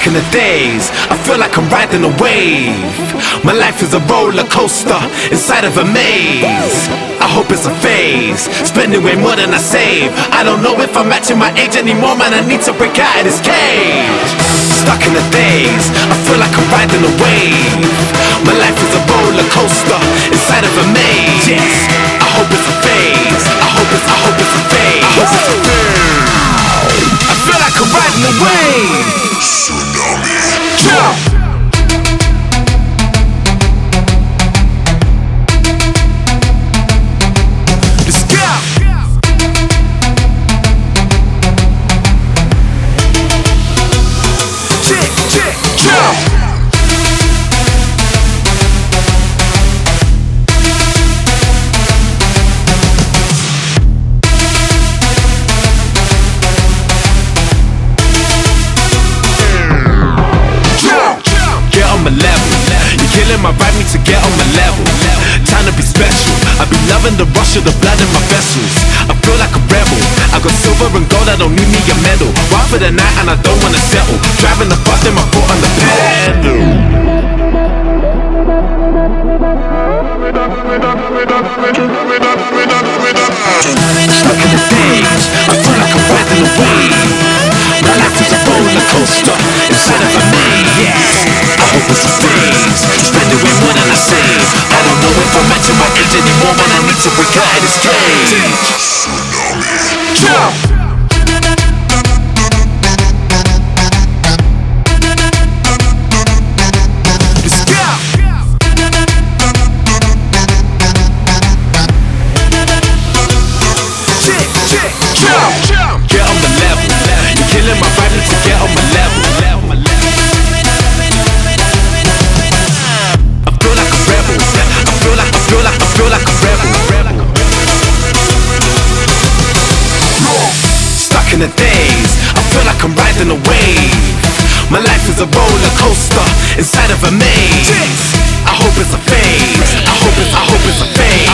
Stuck in the days, I feel like I'm riding a wave. My life is a roller coaster inside of a maze. I hope it's a phase, spending way more than I save. I don't know if I'm matching my age anymore, man, I need to break out of this cage. Stuck in the days, I feel like I'm riding a wave. My life is a roller coaster inside of a maze. I hope it's a phase, I hope it's a phase. I feel like I'm riding a wave. Tsunami. Jump. My vibe need to get on my level. Time to be special. I be loving the rush of the blood in my vessels. I feel like a rebel. I got silver and gold, I don't need me a medal. Ride for the night and I don't wanna settle. Driving the bus, then my foot on the pedal. Stuck in the days, I feel like I'm riding a wave. My life is a roller coaster inside of a maze. I hope it's a phase, spending way more than I save. I don't know if I'm matching my age anymore, man, I need to break out of this cage. Jump! In the days, I feel like I'm riding a wave. My life is a roller coaster inside of a maze. I hope it's a phase, I hope it's a phase.